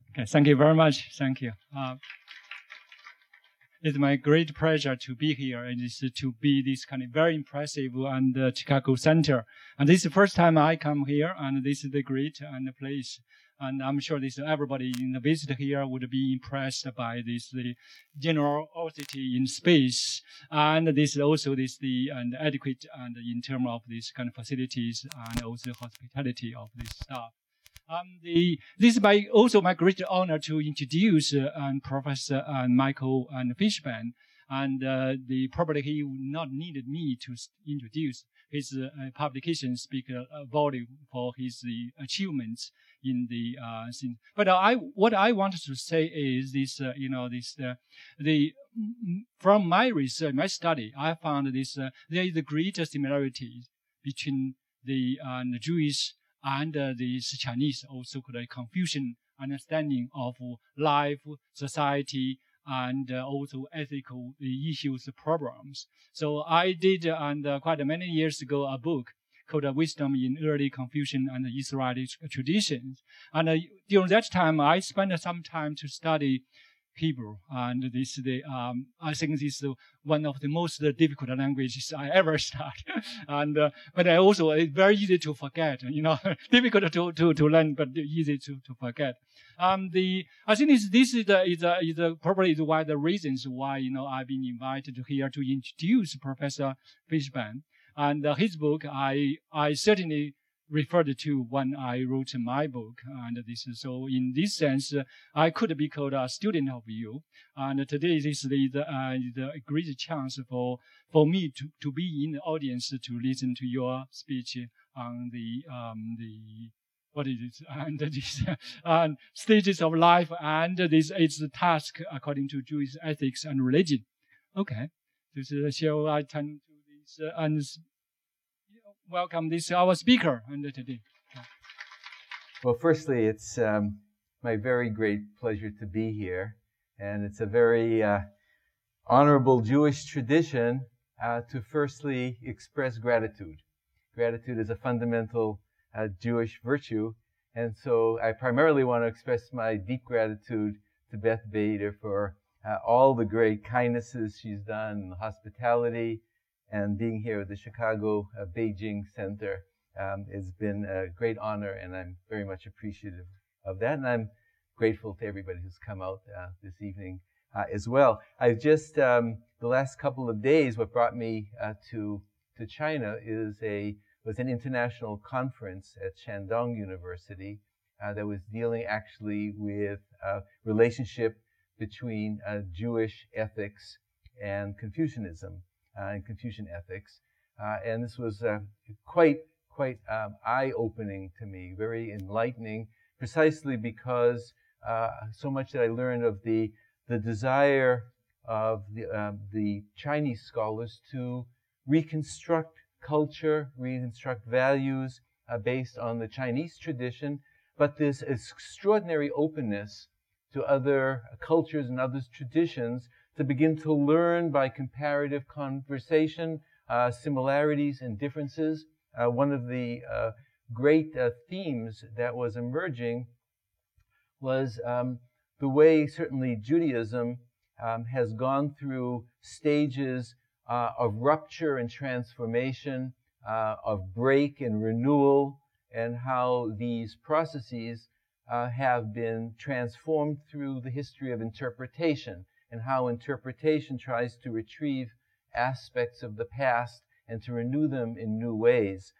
Okay, thank you very much. Thank you. It's my great pleasure to be here and to be this kind of very impressive and Chicago Center. And this is the first time I come here, and this is the great and place. And I'm sure everybody in the visit here would be impressed by the generosity in space, and and adequate and in terms of this kind of facilities and also hospitality of this staff. This is also my great honor to introduce Professor Michael Fishman, and probably he would not needed me to introduce his publications speak volume for his achievements in the scene. But what I wanted to say is this, from my research, my study, I found there is a great similarity between the Jewish and the Chinese, also called Confucian understanding of life, society, and also ethical issues, problems. So I did, quite many years ago, a book called Wisdom in Early Confucian and Israeli Traditions. And during that time, I spent some time to study Hebrew, and I think this is one of the most difficult languages I ever studied. But also it's very easy to forget. Difficult to learn, but easy to forget. I think this is probably one of the reasons why I've been invited here to introduce Professor Fishman, and his book I certainly referred to when I wrote my book, and so in this sense, I could be called a student of you. And today this is the great chance for me to be in the audience to listen to your speech on the what is it, and this stages of life, and this is the task according to Jewish ethics and religion. Okay, shall I turn to this and welcome our speaker today. Well, firstly, it's my very great pleasure to be here, and it's a very honorable Jewish tradition to firstly express gratitude. Gratitude is a fundamental Jewish virtue, and so I primarily want to express my deep gratitude to Beth Bader for all the great kindnesses she's done, hospitality, and being here at the Chicago Beijing Center has been a great honor, and I'm very much appreciative of that. And I'm grateful to everybody who's come out this evening as well. I've just, the last couple of days, what brought me to China was an international conference at Shandong University that was dealing actually with relationship between Jewish ethics and Confucianism. And Confucian ethics, and this was quite eye-opening to me, very enlightening, precisely because so much that I learned of the desire of the Chinese scholars to reconstruct culture, reconstruct values based on the Chinese tradition, but this extraordinary openness to other cultures and other traditions, to begin to learn by comparative conversation, similarities and differences. One of the great themes that was emerging was the way certainly Judaism has gone through stages of rupture and transformation, of break and renewal, and how these processes have been transformed through the history of interpretation, and how interpretation tries to retrieve aspects of the past and to renew them in new ways.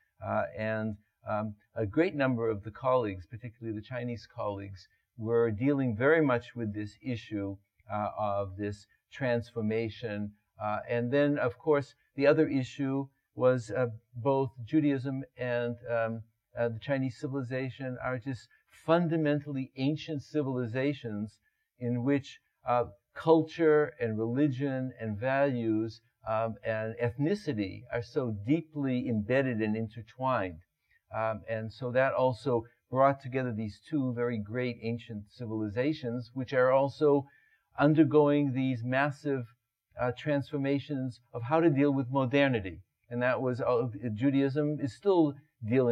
A great number of the colleagues, particularly the Chinese colleagues, were dealing very much with this issue of this transformation. And then, of course, the other issue was both Judaism and the Chinese civilization are just fundamentally ancient civilizations in which culture and religion and values and ethnicity are so deeply embedded and intertwined. And so that also brought together these two very great ancient civilizations, which are also undergoing these massive transformations of how to deal with modernity. And that was, Judaism is still dealing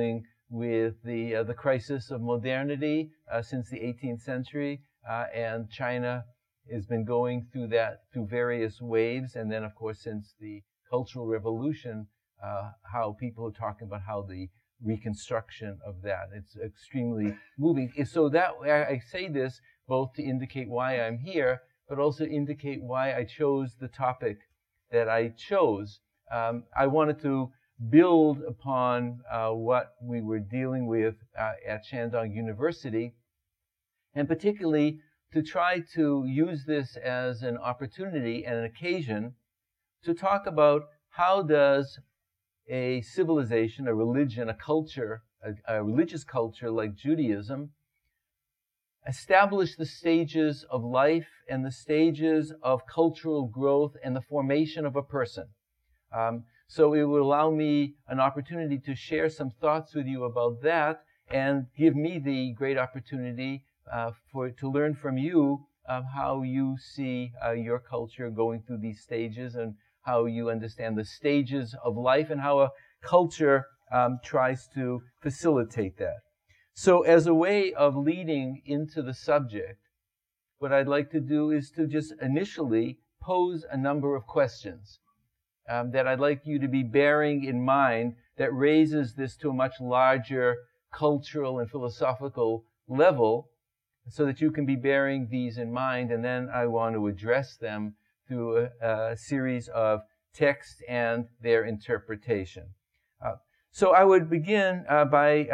with the crisis of modernity since the 18th century, and China has been going through that through various waves, and then of course since the Cultural Revolution, how people are talking about how the reconstruction of that. It's extremely moving. So that I say this both to indicate why I'm here, but also indicate why I chose the topic that I chose. I wanted to build upon what we were dealing with at Shandong University, and particularly to try to use this as an opportunity and an occasion to talk about how does a civilization, a religion, a culture, a religious culture like Judaism establish the stages of life and the stages of cultural growth and the formation of a person. So it will allow me an opportunity to share some thoughts with you about that and give me the great opportunity to learn from you how you see your culture going through these stages and how you understand the stages of life and how a culture tries to facilitate that. So as a way of leading into the subject, what I'd like to do is to just initially pose a number of questions that I'd like you to be bearing in mind that raises this to a much larger cultural and philosophical level so that you can be bearing these in mind, and then I want to address them through a series of texts and their interpretation. So I would begin by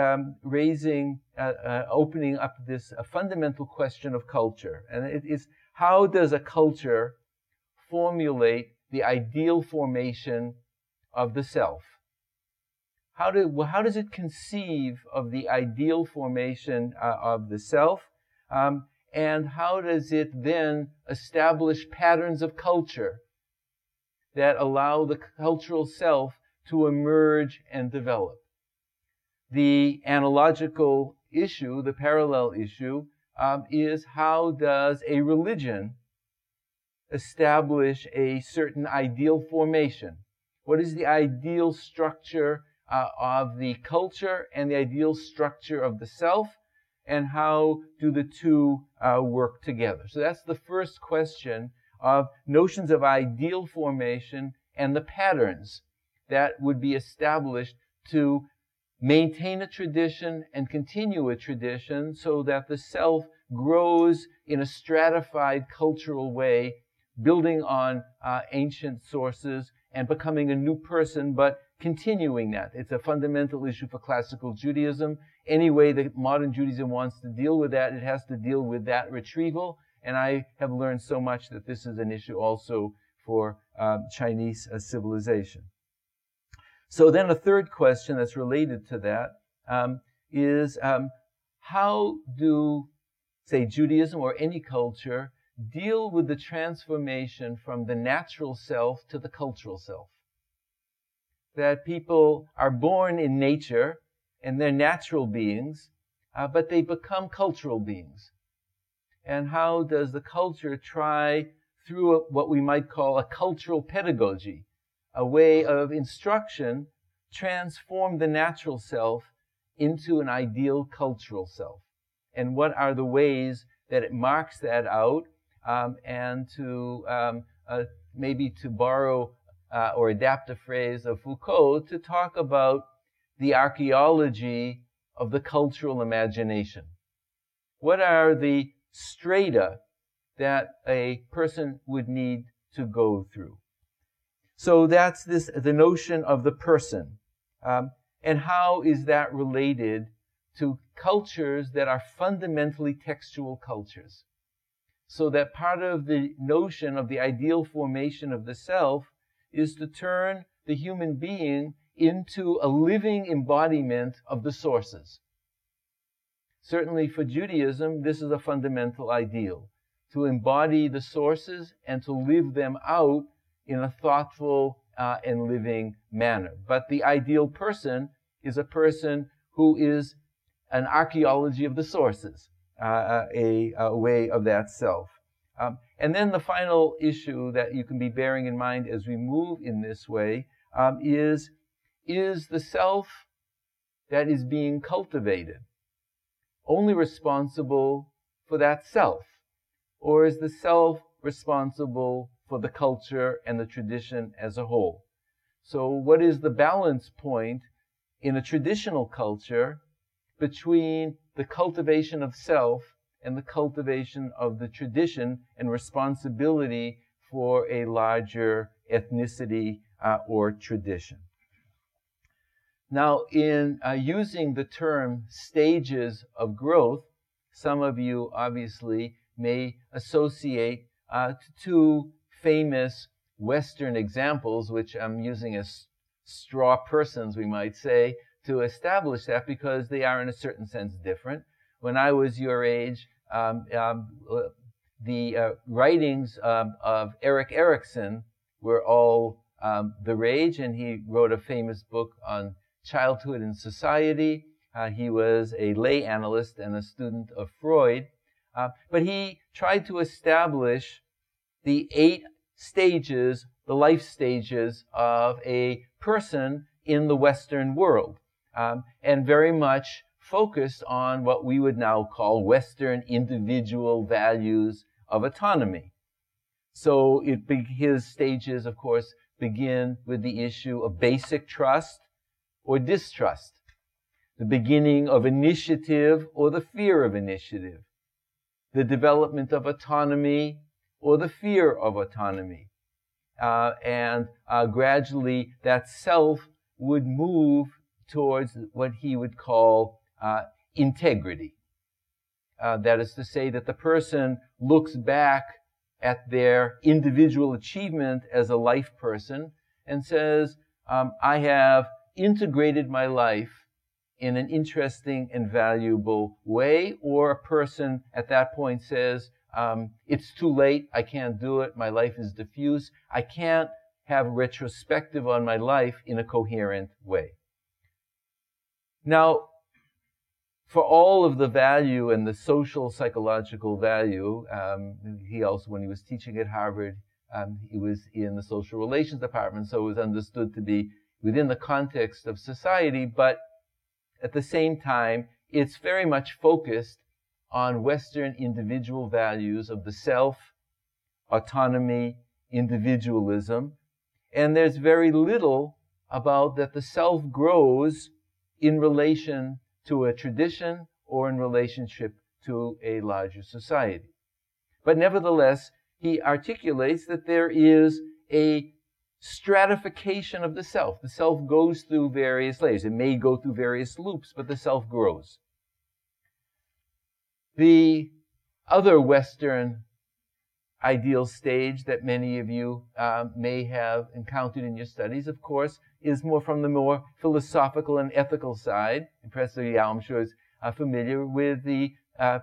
opening up this fundamental question of culture. And it is, how does a culture formulate the ideal formation of the self? How does it conceive of the ideal formation of the self? And how does it then establish patterns of culture that allow the cultural self to emerge and develop? The analogical issue, the parallel issue, is how does a religion establish a certain ideal formation? What is the ideal structure of the culture and the ideal structure of the self? And how do the two work together? So that's the first question of notions of ideal formation and the patterns that would be established to maintain a tradition and continue a tradition so that the self grows in a stratified cultural way, building on ancient sources and becoming a new person, but continuing that. It's a fundamental issue for classical Judaism. Any way that modern Judaism wants to deal with that, it has to deal with that retrieval. And I have learned so much that this is an issue also for Chinese civilization. So then a third question that's related to that is how do, say, Judaism or any culture deal with the transformation from the natural self to the cultural self? That people are born in nature and they're natural beings, but they become cultural beings. And how does the culture try, through what we might call a cultural pedagogy, a way of instruction, transform the natural self into an ideal cultural self? And what are the ways that it marks that out? And to maybe to borrow or adapt a phrase of Foucault, to talk about the archaeology of the cultural imagination. What are the strata that a person would need to go through? So that's the notion of the person. And how is that related to cultures that are fundamentally textual cultures? So that part of the notion of the ideal formation of the self is to turn the human being into a living embodiment of the sources. Certainly for Judaism, this is a fundamental ideal, to embody the sources and to live them out in a thoughtful and living manner. But the ideal person is a person who is an archaeology of the sources, a way of that self. And then the final issue that you can be bearing in mind as we move in this way is the self that is being cultivated only responsible for that self? Or is the self responsible for the culture and the tradition as a whole? So what is the balance point in a traditional culture between the cultivation of self and the cultivation of the tradition and responsibility for a larger ethnicity or tradition? Now, in using the term stages of growth, some of you obviously may associate two famous Western examples, which I'm using as straw persons, we might say, to establish that, because they are in a certain sense different. When I was your age, the writings of Erik Erikson were all the rage, and he wrote a famous book on childhood and society. He was a lay analyst and a student of Freud, but he tried to establish the 8 stages, the life stages of a person in the Western world, and very much focused on what we would now call Western individual values of autonomy. So his stages, of course, begin with the issue of basic trust or distrust, the beginning of initiative or the fear of initiative, the development of autonomy or the fear of autonomy. And gradually that self would move towards what he would call integrity. That is to say that the person looks back at their individual achievement as a life person and says, I have integrated my life in an interesting and valuable way. Or a person at that point says, it's too late, I can't do it, my life is diffuse, I can't have retrospective on my life in a coherent way. Now, for all of the value and the social psychological value, he also, when he was teaching at Harvard, he was in the social relations department, so it was understood to be within the context of society, but at the same time, it's very much focused on Western individual values of the self, autonomy, individualism, and there's very little about that the self grows in relation to a tradition or in relationship to a larger society. But nevertheless, he articulates that there is a stratification of the self. The self goes through various layers. It may go through various loops, but the self grows. The other Western ideal stage that many of you may have encountered in your studies, of course, is more from the more philosophical and ethical side. And Professor Yao, I'm sure, is familiar with the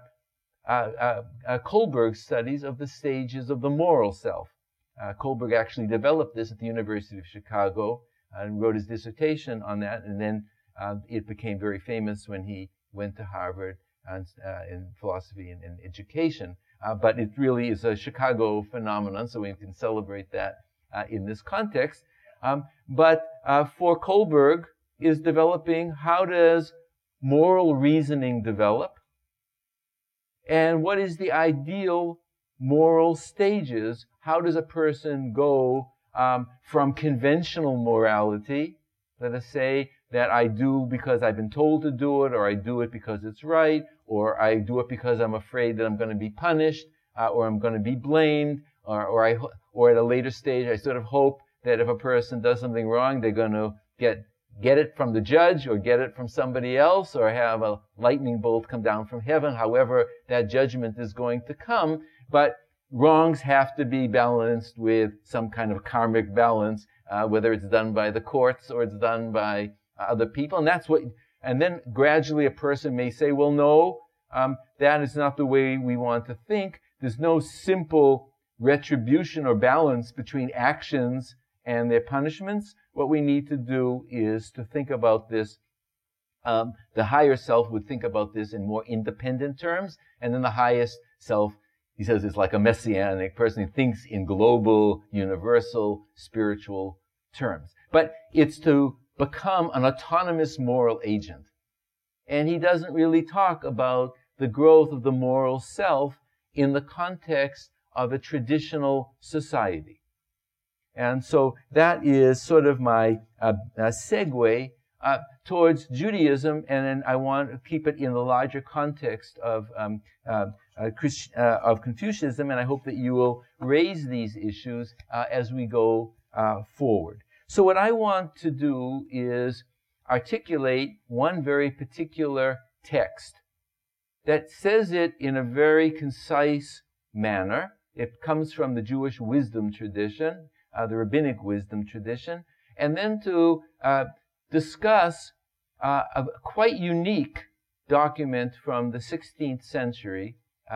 Kohlberg studies of the stages of the moral self. Kohlberg actually developed this at the University of Chicago and wrote his dissertation on that, and then it became very famous when he went to Harvard in philosophy and education. But it really is a Chicago phenomenon, so we can celebrate that in this context. But for Kohlberg is developing, how does moral reasoning develop? And what is the ideal moral stages? How does a person go from conventional morality, let us say that I do because I've been told to do it, or I do it because it's right, or I do it because I'm afraid that I'm going to be punished, or I'm going to be blamed, or at a later stage I sort of hope that if a person does something wrong, they're going to get it from the judge or get it from somebody else, or have a lightning bolt come down from heaven, however that judgment is going to come. But wrongs have to be balanced with some kind of karmic balance, whether it's done by the courts or it's done by other people. And then gradually a person may say, well, no, that is not the way we want to think. There's no simple retribution or balance between actions and their punishments. What we need to do is to think about this. The higher self would think about this in more independent terms, and then the highest self, he says, is like a messianic person who thinks in global, universal, spiritual terms. But it's to become an autonomous moral agent. and he doesn't really talk about the growth of the moral self in the context of a traditional society. And so that is sort of my segue towards Judaism, and then I want to keep it in the larger context of Confucianism, and I hope that you will raise these issues as we go forward. So what I want to do is articulate one very particular text that says it in a very concise manner. It comes from the Jewish wisdom tradition, the rabbinic wisdom tradition, and then to discuss a quite unique document from the 16th century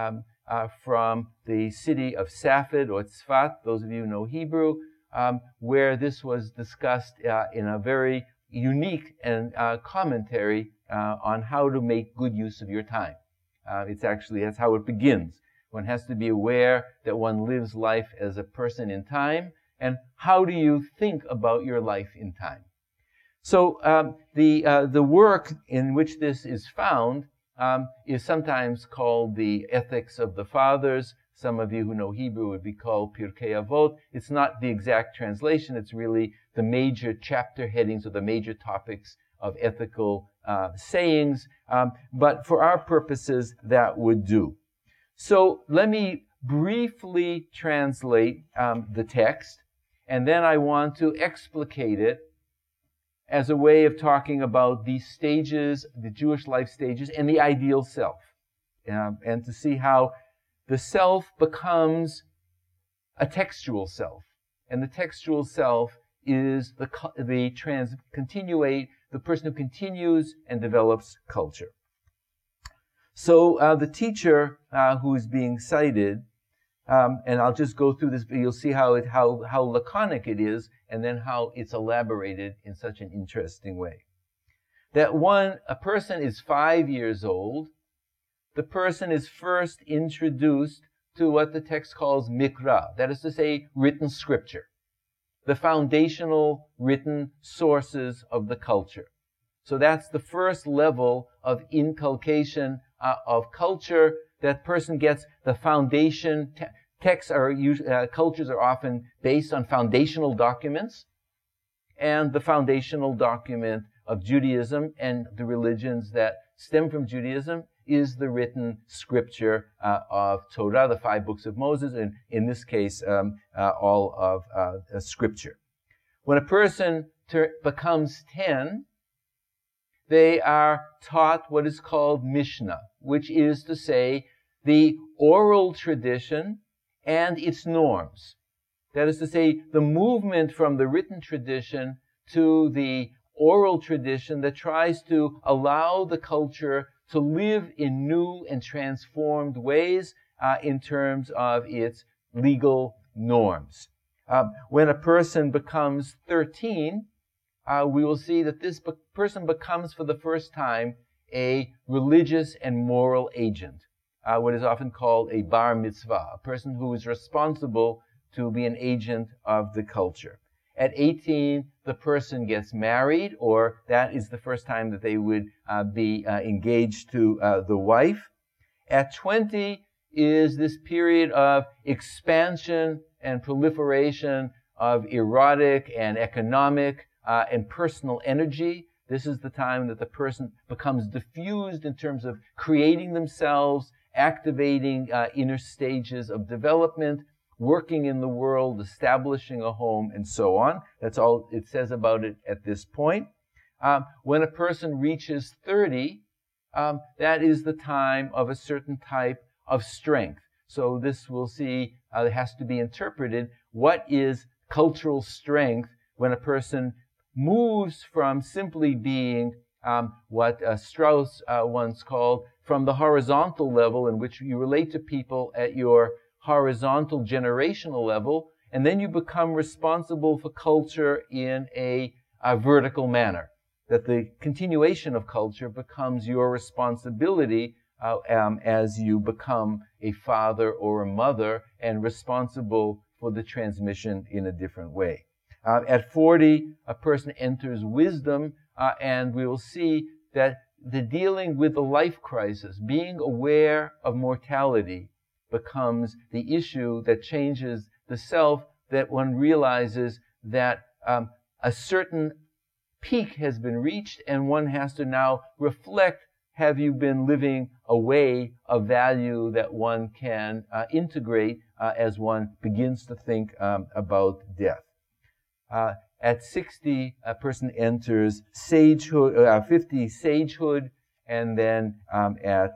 from the city of Safed or Tzfat, those of you who know Hebrew, where this was discussed in a very unique and commentary on how to make good use of your time. That's how it begins. One has to be aware that one lives life as a person in time, and how do you think about your life in time? So the work in which this is found is sometimes called the Ethics of the Fathers. Some of you who know Hebrew would be called Pirkei Avot. It's not the exact translation. It's really the major chapter headings or the major topics of ethical sayings. But for our purposes, that would do. So let me briefly translate the text, and then I want to explicate it as a way of talking about these stages, the Jewish life stages, and the ideal self, and to see how the self becomes a textual self, and the textual self is the person who continues and develops culture. So the teacher who is being cited, and I'll just go through this, but you'll see how laconic it is, and then how it's elaborated in such an interesting way. That a person is 5 years old. The person is first introduced to what the text calls mikra, that is to say, written scripture, the foundational written sources of the culture. So that's the first level of inculcation of culture. That person gets the foundation. Cultures are often based on foundational documents, and the foundational document of Judaism and the religions that stem from Judaism is the written scripture of Torah, the 5 books of Moses, and in this case, all of scripture. When a person becomes 10, they are taught what is called Mishnah, which is to say the oral tradition and its norms. That is to say, the movement from the written tradition to the oral tradition that tries to allow the culture to live in new and transformed ways in terms of its legal norms. When a person becomes 13, we will see that this person becomes for the first time a religious and moral agent, what is often called a bar mitzvah, a person who is responsible to be an agent of the culture. At 18, the person gets married, or that is the first time that they would be engaged to the wife. At 20 is this period of expansion and proliferation of erotic and economic and personal energy. This is the time that the person becomes diffused in terms of creating themselves, activating inner stages of development, working in the world, establishing a home, and so on. That's all it says about it at this point. When a person reaches 30, that is the time of a certain type of strength. So this we'll see has to be interpreted. What is cultural strength when a person moves from simply being what Strauss once called from the horizontal level in which you relate to people at your horizontal generational level, and then you become responsible for culture in a vertical manner. That the continuation of culture becomes your responsibility as you become a father or a mother and responsible for the transmission in a different way. At 40, a person enters wisdom, and we will see that the dealing with the life crisis, being aware of mortality, becomes the issue that changes the self, that one realizes that a certain peak has been reached and one has to now reflect, have you been living a way of value that one can integrate as one begins to think about death. At 60, a person enters sagehood, 50, sagehood, and then at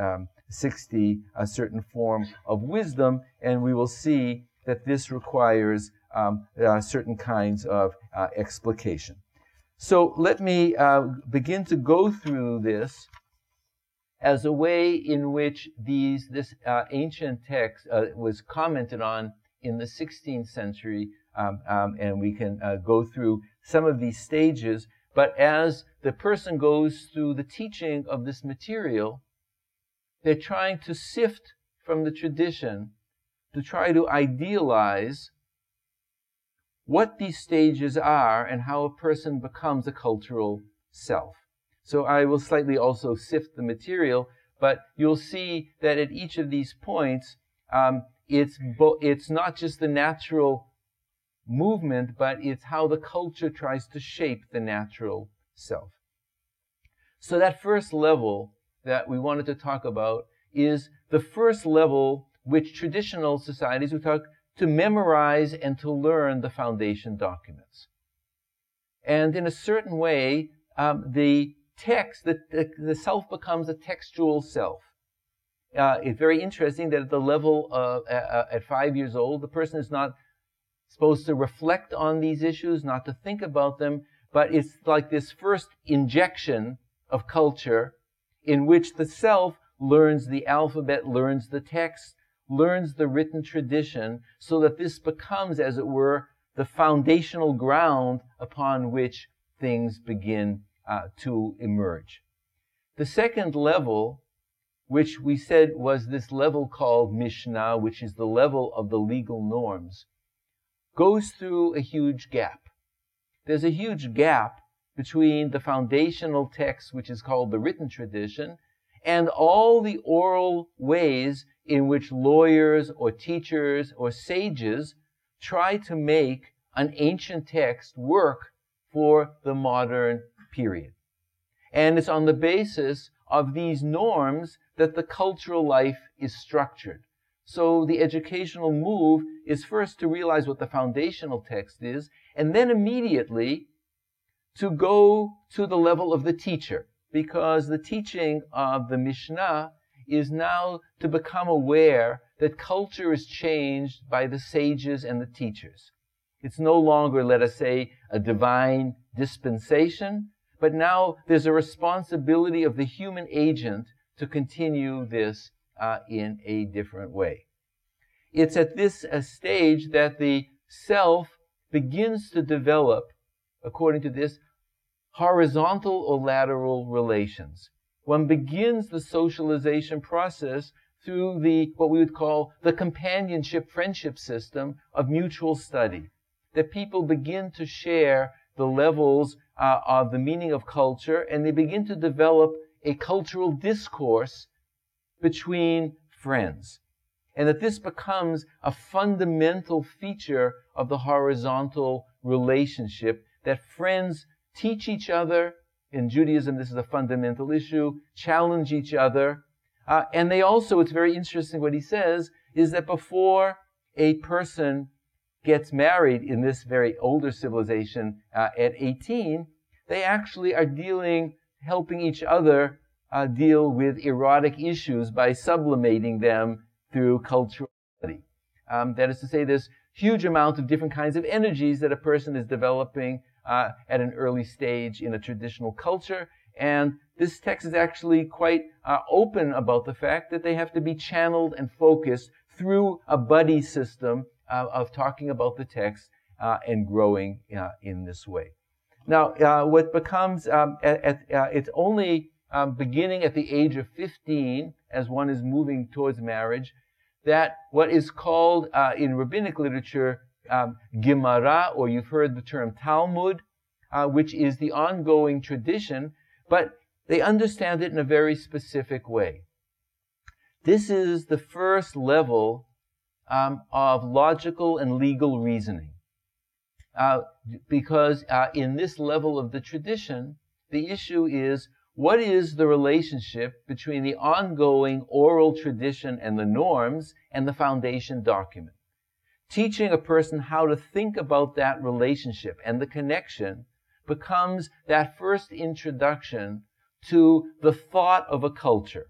60, a certain form of wisdom, and we will see that this requires certain kinds of explication. So let me begin to go through this as a way in which this ancient text was commented on in the 16th century, and we can go through some of these stages. But as the person goes through the teaching of this material, they're trying to sift from the tradition to try to idealize what these stages are and how a person becomes a cultural self. So I will slightly also sift the material, but you'll see that at each of these points, it's not just the natural movement, but it's how the culture tries to shape the natural self. So that first level that we wanted to talk about is the first level which traditional societies would talk to memorize and to learn the foundation documents. And in a certain way, the text, the self becomes a textual self. It's very interesting that at the level of, at 5 years old, the person is not supposed to reflect on these issues, not to think about them, but it's like this first injection of culture in which the self learns the alphabet, learns the text, learns the written tradition, so that this becomes, as it were, the foundational ground upon which things begin to emerge. The second level, which we said was this level called Mishnah, which is the level of the legal norms, goes through a huge gap. There's a huge gap between the foundational text, which is called the written tradition, and all the oral ways in which lawyers or teachers or sages try to make an ancient text work for the modern period. And it's on the basis of these norms that the cultural life is structured. So the educational move is first to realize what the foundational text is, and then immediately to go to the level of the teacher, because the teaching of the Mishnah is now to become aware that culture is changed by the sages and the teachers. It's no longer, let us say, a divine dispensation, but now there's a responsibility of the human agent to continue this in a different way. It's at this stage that the self begins to develop, according to this, horizontal or lateral relations. One begins the socialization process through what we would call the companionship friendship system of mutual study. That people begin to share the levels of the meaning of culture, and they begin to develop a cultural discourse between friends. And that this becomes a fundamental feature of the horizontal relationship, that friends teach each other. In Judaism, this is a fundamental issue, challenge each other. And they also, it's very interesting what he says, is that before a person gets married in this very older civilization at 18, they actually are helping each other deal with erotic issues by sublimating them through cultural study. That is to say, there's huge amount of different kinds of energies that a person is developing at an early stage in a traditional culture. And this text is actually quite open about the fact that they have to be channeled and focused through a buddy system of talking about the text and growing in this way. Now, what becomes, it's only beginning at the age of 15, as one is moving towards marriage, that what is called in rabbinic literature Gemara, or you've heard the term Talmud, which is the ongoing tradition, but they understand it in a very specific way. This is the first level of logical and legal reasoning. Because in this level of the tradition, the issue is, what is the relationship between the ongoing oral tradition and the norms and the foundation document? Teaching a person how to think about that relationship and the connection becomes that first introduction to the thought of a culture.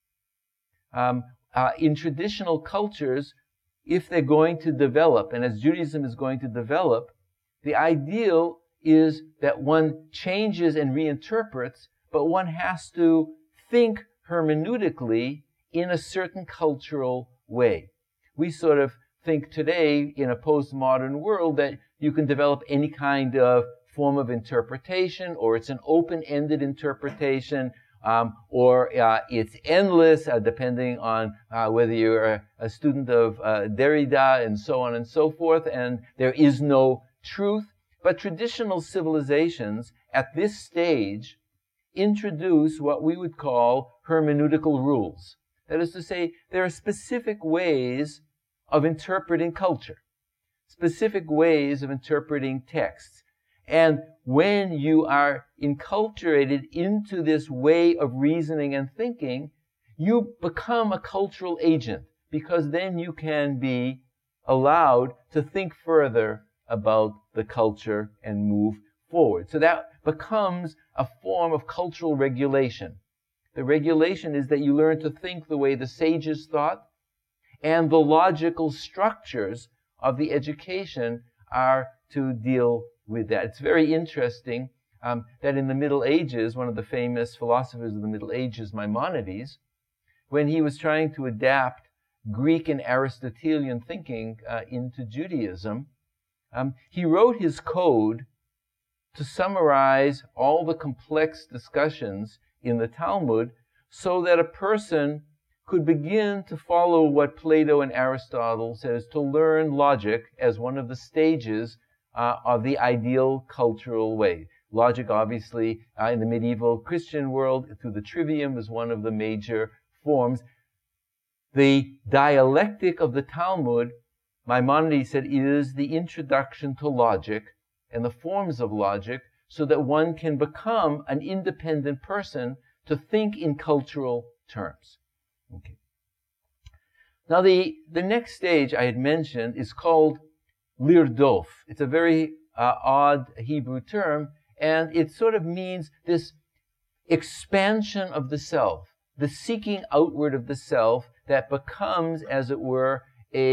In traditional cultures, if they're going to develop, and as Judaism is going to develop, the ideal is that one changes and reinterprets, but one has to think hermeneutically in a certain cultural way. We sort of think today in a postmodern world that you can develop any kind of form of interpretation, or it's an open-ended interpretation, or it's endless, depending on whether you're a student of Derrida and so on and so forth, and there is no truth. But traditional civilizations at this stage introduce what we would call hermeneutical rules. That is to say, there are specific ways of interpreting culture, specific ways of interpreting texts. And when you are enculturated into this way of reasoning and thinking, you become a cultural agent, because then you can be allowed to think further about the culture and move forward. So that becomes a form of cultural regulation. The regulation is that you learn to think the way the sages thought, and the logical structures of the education are to deal with that. It's very interesting that in the Middle Ages, one of the famous philosophers of the Middle Ages, Maimonides, when he was trying to adapt Greek and Aristotelian thinking into Judaism, he wrote his code to summarize all the complex discussions in the Talmud so that a person could begin to follow what Plato and Aristotle says, to learn logic as one of the stages of the ideal cultural way. Logic, obviously, in the medieval Christian world, through the trivium, is one of the major forms. The dialectic of the Talmud, Maimonides said, is the introduction to logic and the forms of logic, so that one can become an independent person to think in cultural terms. Okay. Now, the next stage I had mentioned is called lirdof. It's a very odd Hebrew term, and it sort of means this expansion of the self, the seeking outward of the self that becomes, as it were,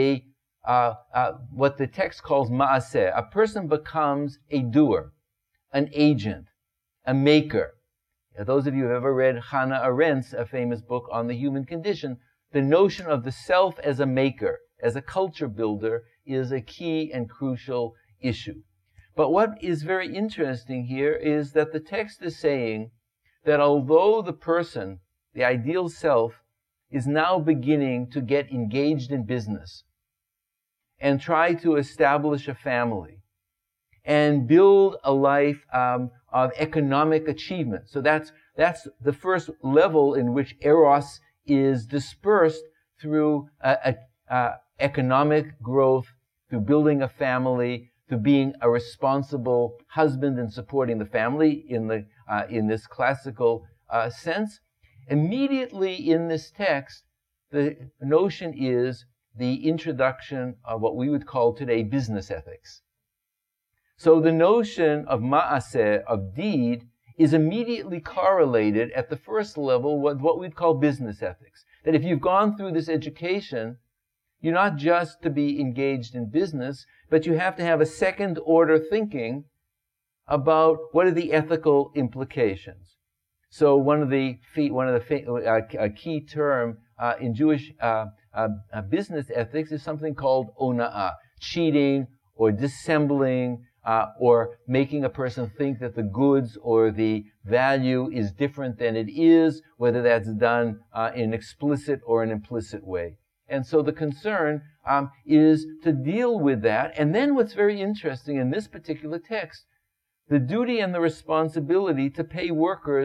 what the text calls ma'aseh. A person becomes a doer, an agent, a maker. Those of you who have ever read Hannah Arendt's famous book on the human condition, the notion of the self as a maker, as a culture builder, is a key and crucial issue. But what is very interesting here is that the text is saying that although the person, the ideal self, is now beginning to get engaged in business and try to establish a family and build a life of economic achievement. So that's the first level in which eros is dispersed through economic growth, through building a family, to being a responsible husband and supporting the family in this classical sense. Immediately in this text, the notion is the introduction of what we would call today business ethics. So the notion of ma'aseh, of deed, is immediately correlated at the first level with what we'd call business ethics. That if you've gone through this education, you're not just to be engaged in business, but you have to have a second order thinking about what are the ethical implications. So one of the key term in Jewish business ethics is something called ona'ah, cheating or dissembling, or making a person think that the goods or the value is different than it is, whether that's done in an explicit or an implicit way. And so the concern is to deal with that. And then what's very interesting in this particular text, the duty and the responsibility to pay workers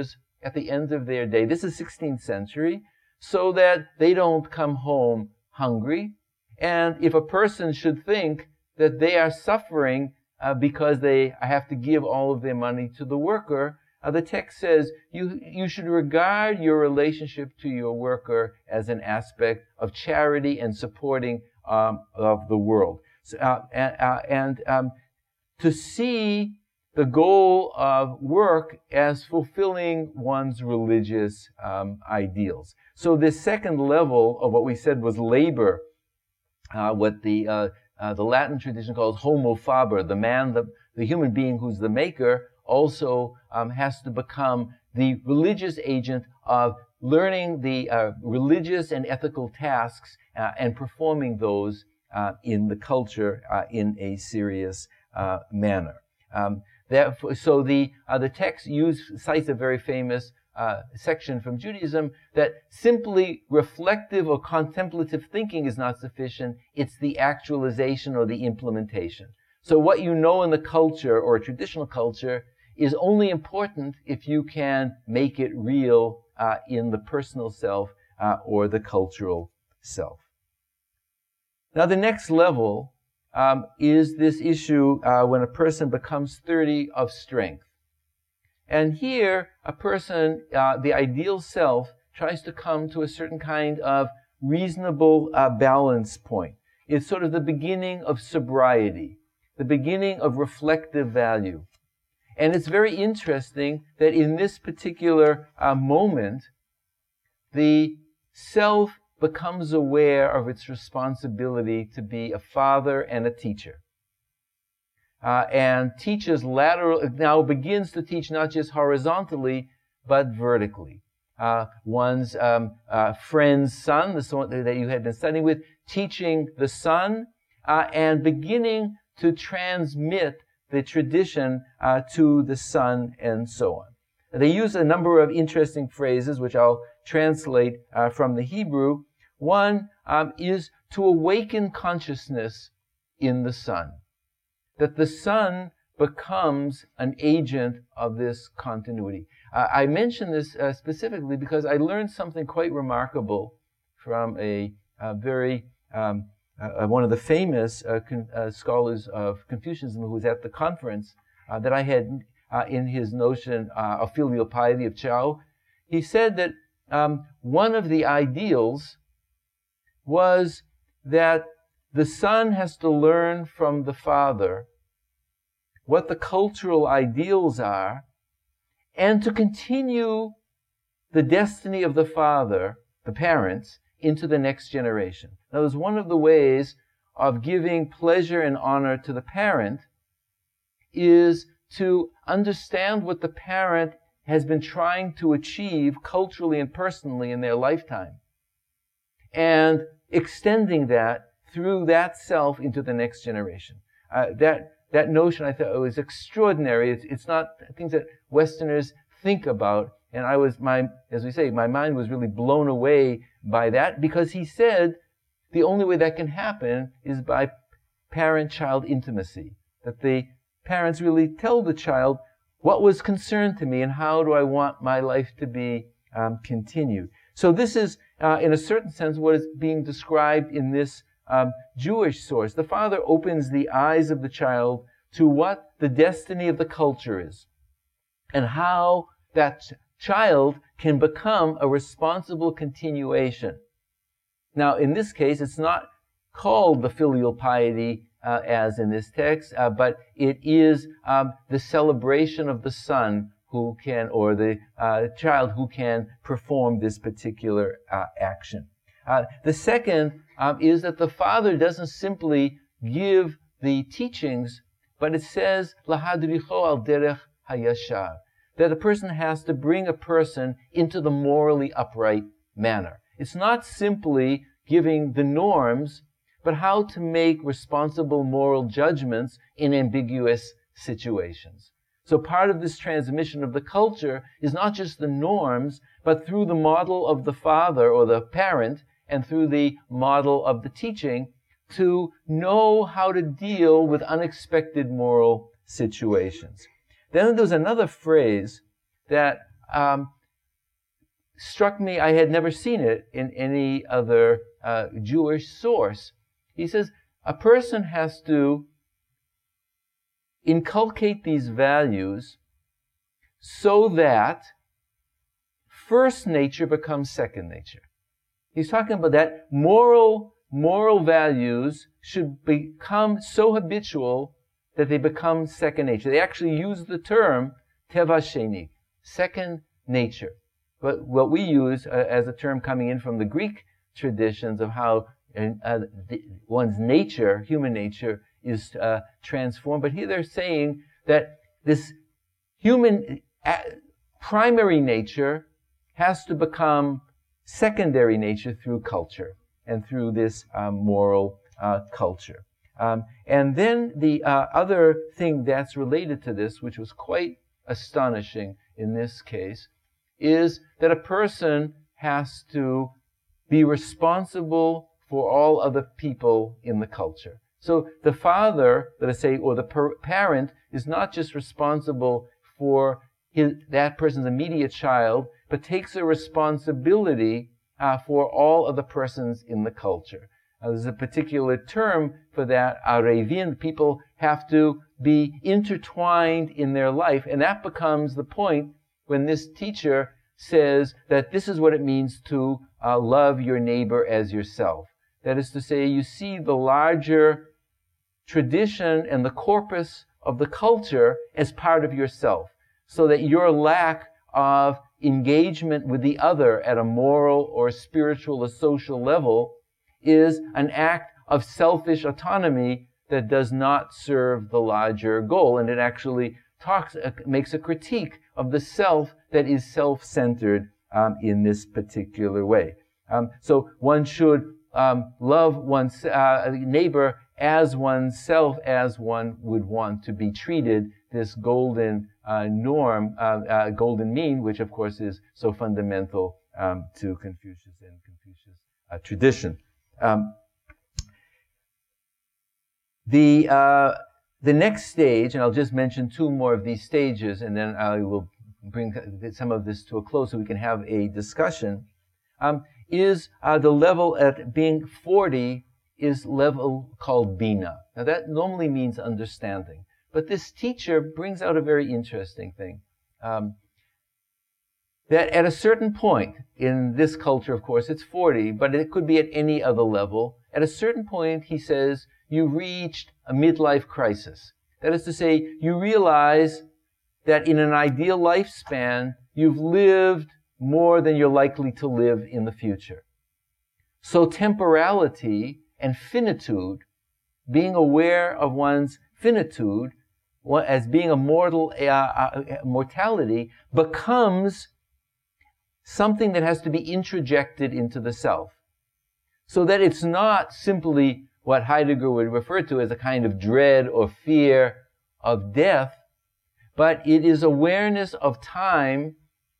at the end of their day. This is 16th century, so that they don't come home hungry. And if a person should think that they are suffering because they have to give all of their money to the worker, the text says you should regard your relationship to your worker as an aspect of charity and supporting of the world. So, to see the goal of work as fulfilling one's religious ideals. So this second level of what we said was labor, what the Latin tradition calls homo faber, the man, the human being who's the maker, also has to become the religious agent of learning the religious and ethical tasks and performing those in the culture in a serious manner. So the text cites a very famous section from Judaism that simply reflective or contemplative thinking is not sufficient. It's the actualization or the implementation. So what you know in the culture or traditional culture is only important if you can make it real in the personal self or the cultural self. Now the next level is this issue when a person becomes 30 of strength. And here, a person, the ideal self, tries to come to a certain kind of reasonable balance point. It's sort of the beginning of sobriety, the beginning of reflective value. And it's very interesting that in this particular moment, the self becomes aware of its responsibility to be a father and a teacher. And teaches now begins to teach not just horizontally, but vertically. One's friend's son, the son that you had been studying with, teaching the son, and beginning to transmit the tradition to the son, and so on. They use a number of interesting phrases, which I'll translate from the Hebrew. One is to awaken consciousness in the son. That the son becomes an agent of this continuity. I mention this specifically because I learned something quite remarkable from a very one of the famous scholars of Confucianism who was at the conference that I had in his notion of filial piety of Chao. He said that one of the ideals was that the son has to learn from the father what the cultural ideals are and to continue the destiny of the father, the parents, into the next generation. That was one of the ways of giving pleasure and honor to the parent is to understand what the parent has been trying to achieve culturally and personally in their lifetime and extending that through that self into the next generation. That notion I thought was extraordinary. It's not things that Westerners think about. And as we say, my mind was really blown away by that because he said the only way that can happen is by parent-child intimacy. That the parents really tell the child what was concerned to me and how do I want my life to be continued. So this is, in a certain sense, what is being described in this Jewish source. The father opens the eyes of the child to what the destiny of the culture is and how that child can become a responsible continuation. Now, in this case, it's not called the filial piety as in this text, but it is the celebration of the son who can, or the child who can perform this particular action. The second is that the father doesn't simply give the teachings, but it says, lahadricho al derech hayashar, that a person has to bring a person into the morally upright manner. It's not simply giving the norms, but how to make responsible moral judgments in ambiguous situations. So part of this transmission of the culture is not just the norms, but through the model of the father or the parent and through the model of the teaching to know how to deal with unexpected moral situations. Then there's another phrase that struck me. I had never seen it in any other Jewish source. He says a person has to inculcate these values so that first nature becomes second nature. He's talking about that moral values should become so habitual that they become second nature. They actually use the term teva sheni, second nature. But what we use as a term coming in from the Greek traditions of how one's nature, human nature, is transformed. But here they're saying that this human primary nature has to become secondary nature through culture and through this moral culture. And then the other thing that's related to this, which was quite astonishing in this case, is that a person has to be responsible for all other people in the culture. So the father, let us say, or the parent is not just responsible for that person's immediate child, but takes a responsibility for all of the persons in the culture. There's a particular term for that, arevin. People have to be intertwined in their life, and that becomes the point when this teacher says that this is what it means to love your neighbor as yourself. That is to say, you see the larger tradition and the corpus of the culture as part of yourself, so that your lack of engagement with the other at a moral or spiritual or social level is an act of selfish autonomy that does not serve the larger goal. And it actually makes a critique of the self that is self-centered in this particular way. So one should love one's neighbor as oneself, as one would want to be treated, this golden norm, golden mean, which of course is so fundamental to Confucius and Confucius tradition. The next stage, and I'll just mention two more of these stages, and then I will bring some of this to a close so we can have a discussion, is the level at being 40 is level called Bina. Now that normally means understanding. But this teacher brings out a very interesting thing. That at a certain point, in this culture, of course, it's 40, but it could be at any other level. At a certain point, he says, you reached a midlife crisis. That is to say, you realize that in an ideal lifespan, you've lived more than you're likely to live in the future. So temporality and finitude, being aware of one's finitude, as being a mortality, becomes something that has to be introjected into the self. So that it's not simply what Heidegger would refer to as a kind of dread or fear of death, but it is awareness of time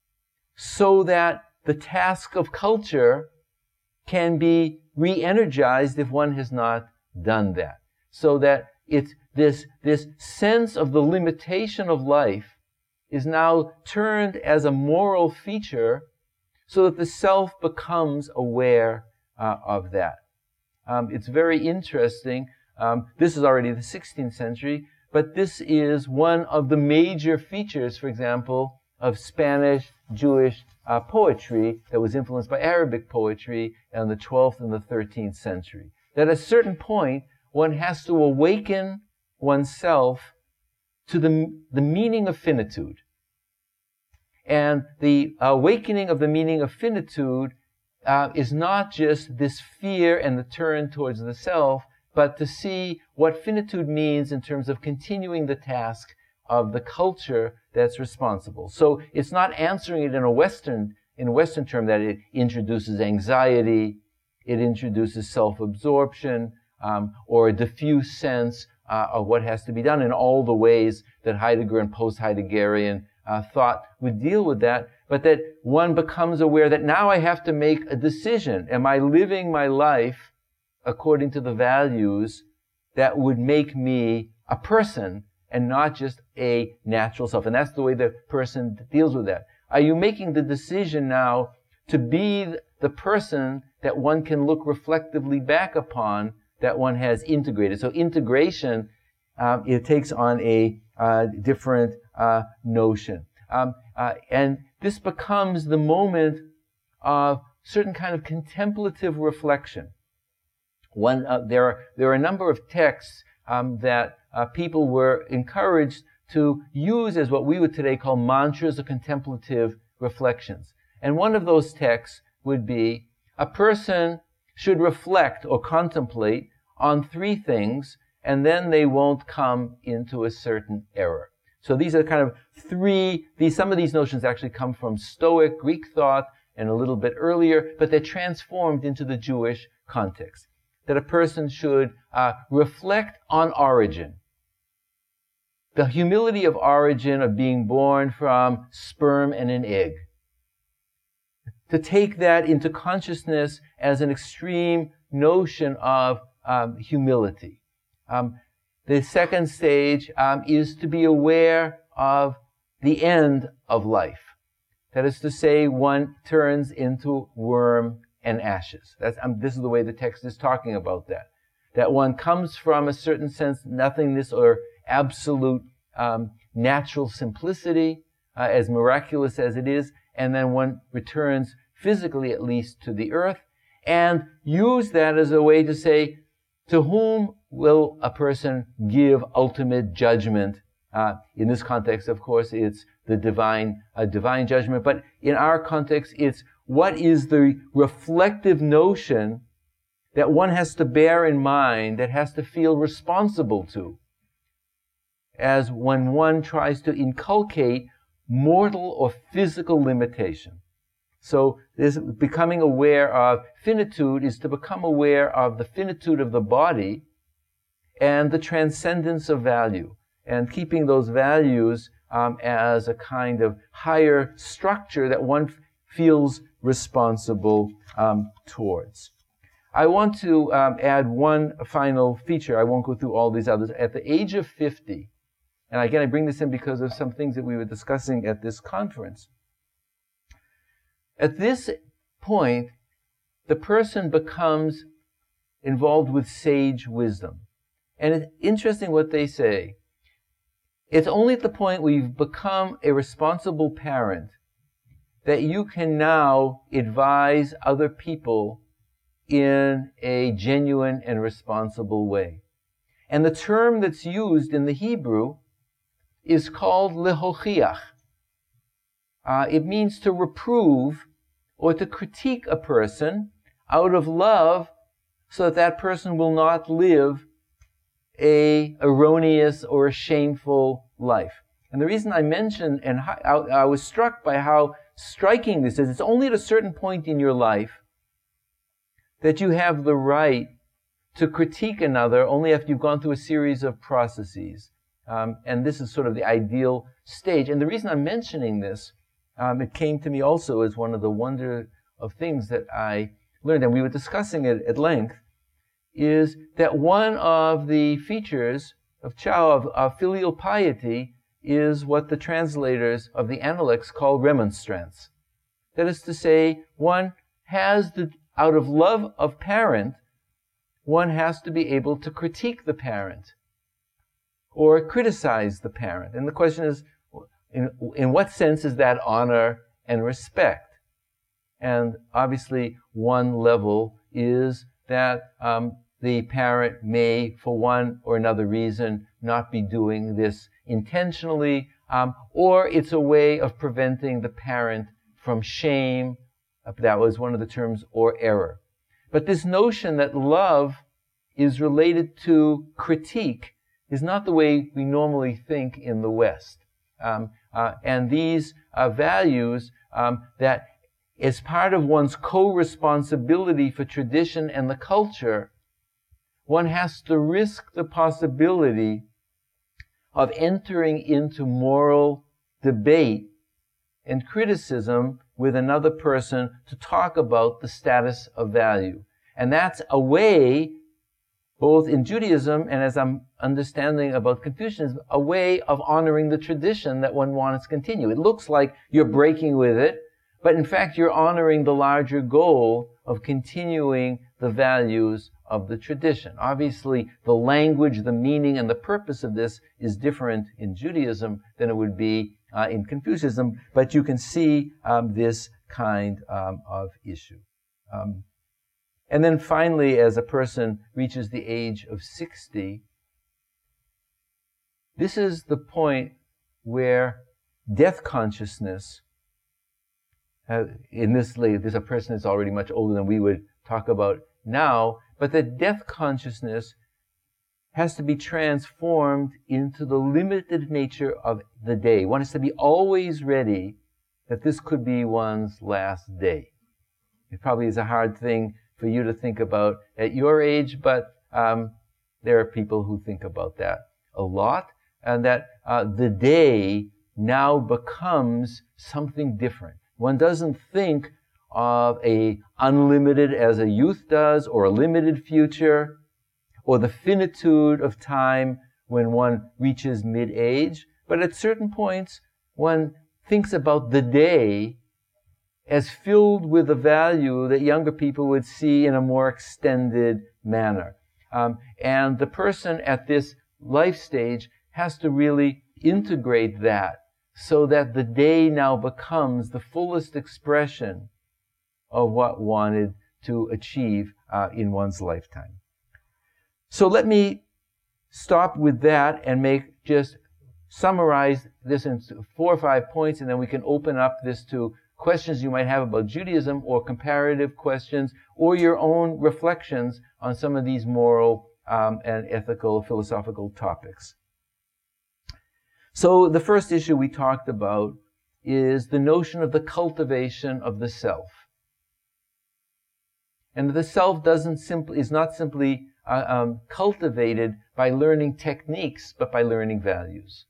so that the task of culture can be re-energized if one has not done that. So that it's this sense of the limitation of life is now turned as a moral feature so that the self becomes aware of that. It's very interesting. This is already the 16th century, but this is one of the major features, for example, of Spanish Jewish poetry that was influenced by Arabic poetry in the 12th and the 13th century. That at a certain point, one has to awaken oneself to the meaning of finitude. And the awakening of the meaning of finitude is not just this fear and the turn towards the self, but to see what finitude means in terms of continuing the task of the culture that's responsible. So it's not answering it in a Western term that it introduces anxiety, it introduces self-absorption, or a diffuse sense of what has to be done in all the ways that Heidegger and post-Heideggerian thought would deal with that, but that one becomes aware that now I have to make a decision. Am I living my life according to the values that would make me a person and not just a natural self? And that's the way the person deals with that. Are you making the decision now to be the person that one can look reflectively back upon that one has integrated. So integration, it takes on a different notion. And this becomes the moment of certain kind of contemplative reflection. There are a number of texts that people were encouraged to use as what we would today call mantras or contemplative reflections. And one of those texts would be, a person should reflect or contemplate on 3 things, and then they won't come into a certain error. So these are kind of 3, some of these notions actually come from Stoic Greek thought and a little bit earlier, but they're transformed into the Jewish context. That a person should reflect on origin. The humility of origin, of being born from sperm and an egg. To take that into consciousness as an extreme notion of humility. The second stage is to be aware of the end of life. That is to say, one turns into worm and ashes. This is the way the text is talking about that. That one comes from a certain sense, nothingness or absolute natural simplicity, as miraculous as it is, and then one returns physically at least to the earth, and use that as a way to say, to whom will a person give ultimate judgment? In this context, of course, it's the divine judgment, but in our context, it's what is the reflective notion that one has to bear in mind, that has to feel responsible to, as when one tries to inculcate mortal or physical limitation. So this becoming aware of finitude is to become aware of the finitude of the body and the transcendence of value, and keeping those values as a kind of higher structure that one feels responsible towards. I want to add one final feature. I won't go through all these others. At the age of 50, and again I bring this in because of some things that we were discussing at this conference. At this point, the person becomes involved with sage wisdom. And it's interesting what they say. It's only at the point where you've become a responsible parent that you can now advise other people in a genuine and responsible way. And the term that's used in the Hebrew is called lehochiach. It means to reprove or to critique a person out of love so that that person will not live a erroneous or a shameful life. And the reason I mentioned, and I was struck by how striking this is, it's only at a certain point in your life that you have the right to critique another only after you've gone through a series of processes. And this is sort of the ideal stage. And the reason I'm mentioning this, it came to me also as one of the wonder of things that I learned, and we were discussing it at length, is that one of the features of of filial piety is what the translators of the Analects call remonstrance. That is to say, one has out of love of parent, one has to be able to critique the parent or criticize the parent. And the question is, in what sense is that honor and respect? And obviously, one level is that the parent may, for one or another reason, not be doing this intentionally, or it's a way of preventing the parent from shame. That was one of the terms, or error. But this notion that love is related to critique is not the way we normally think in the West. And these values that as part of one's co-responsibility for tradition and the culture, one has to risk the possibility of entering into moral debate and criticism with another person to talk about the status of value. And that's a way, both in Judaism and as I'm understanding about Confucianism, a way of honoring the tradition that one wants to continue. It looks like you're breaking with it, but in fact you're honoring the larger goal of continuing the values of the tradition. Obviously, the language, the meaning, and the purpose of this is different in Judaism than it would be in Confucianism, but you can see this kind of issue. And then finally, as a person reaches the age of 60, this is the point where death consciousness, in this a person is already much older than we would talk about now, but the death consciousness has to be transformed into the limited nature of the day. One has to be always ready that this could be one's last day. It probably is a hard thing for you to think about at your age, but there are people who think about that a lot, and that the day now becomes something different. One doesn't think of a unlimited as a youth does, or a limited future, or the finitude of time when one reaches mid-age. But at certain points, one thinks about the day as filled with a value that younger people would see in a more extended manner. And the person at this life stage has to really integrate that so that the day now becomes the fullest expression of what wanted to achieve in one's lifetime. So let me stop with that and just summarize this in 4 or 5 points, and then we can open up this to questions you might have about Judaism, or comparative questions, or your own reflections on some of these moral and ethical, philosophical topics. So the first issue we talked about is the notion of the cultivation of the self. And the self is not simply cultivated by learning techniques, but by learning values.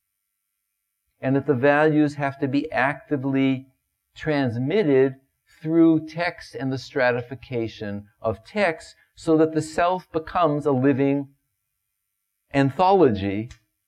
And that the values have to be actively transmitted through text and the stratification of text, so that the self becomes a living anthology,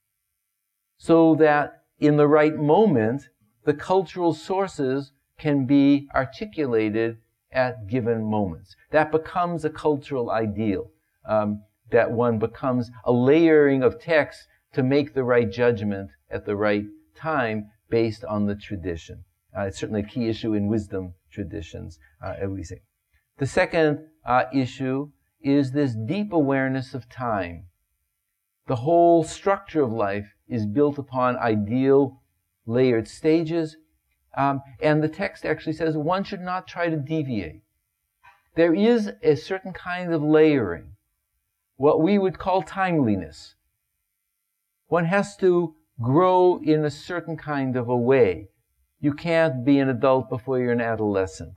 so that in the right moment, the cultural sources can be articulated at given moments. That becomes a cultural ideal, that one becomes a layering of text to make the right judgment at the right time based on the tradition. It's certainly a key issue in wisdom traditions, as we say. The second issue is this deep awareness of time. The whole structure of life is built upon ideal layered stages, and the text actually says one should not try to deviate. There is a certain kind of layering, what we would call timeliness. One has to grow in a certain kind of a way. You can't be an adult before you're an adolescent.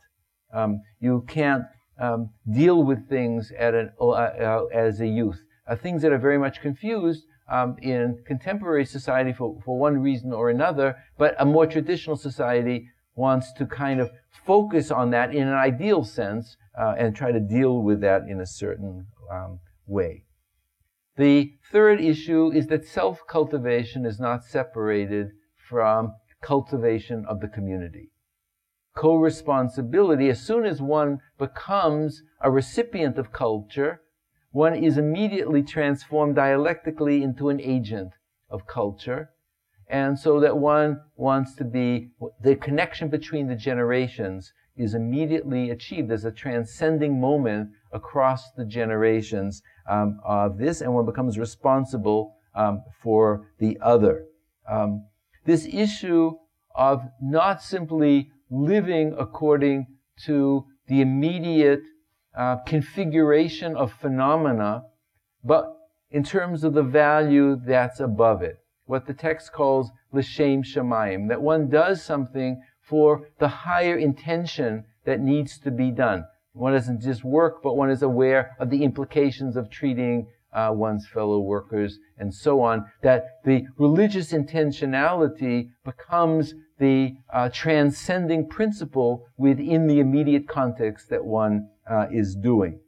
You can't deal with things as a youth. Things that are very much confused in contemporary society for one reason or another, but a more traditional society wants to kind of focus on that in an ideal sense and try to deal with that in a certain way. The third issue is that self-cultivation is not separated from cultivation of the community. Co-responsibility, as soon as one becomes a recipient of culture, one is immediately transformed dialectically into an agent of culture, and so that one wants to be, the connection between the generations is immediately achieved as a transcending moment across the generations of this, and one becomes responsible for the other. This issue of not simply living according to the immediate configuration of phenomena, but in terms of the value that's above it. What the text calls l'shem shamayim, that one does something for the higher intention that needs to be done. One doesn't just work, but one is aware of the implications of treating one's fellow workers and so on, that the religious intentionality becomes the transcending principle within the immediate context that one is doing.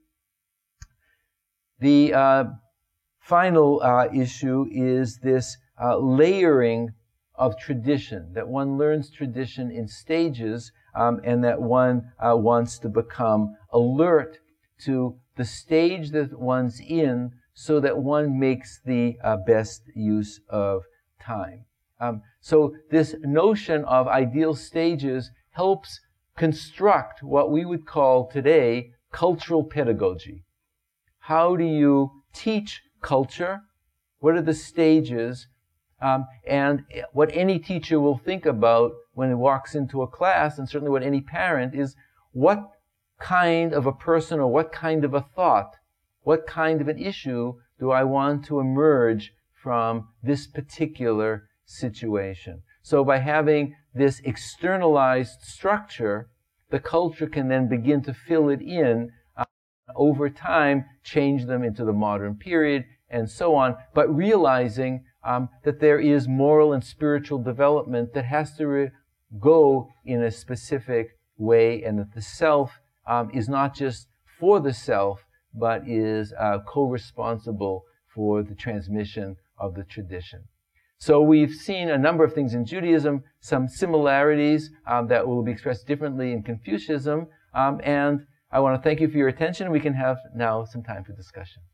The final issue is this layering of tradition, that one learns tradition in stages, and that one wants to become alert to the stage that one's in so that one makes the best use of time. So this notion of ideal stages helps construct what we would call today cultural pedagogy. How do you teach culture? What are the stages? And what any teacher will think about when he walks into a class, and certainly what any parent, is what kind of a person or what kind of a thought, what kind of an issue do I want to emerge from this particular situation? So by having this externalized structure, the culture can then begin to fill it in, over time, change them into the modern period, and so on, but realizing that there is moral and spiritual development that has to go in a specific way, and that the self is not just for the self, but is co-responsible for the transmission of the tradition. So we've seen a number of things in Judaism, some similarities that will be expressed differently in Confucianism, and I want to thank you for your attention. We can have now some time for discussion.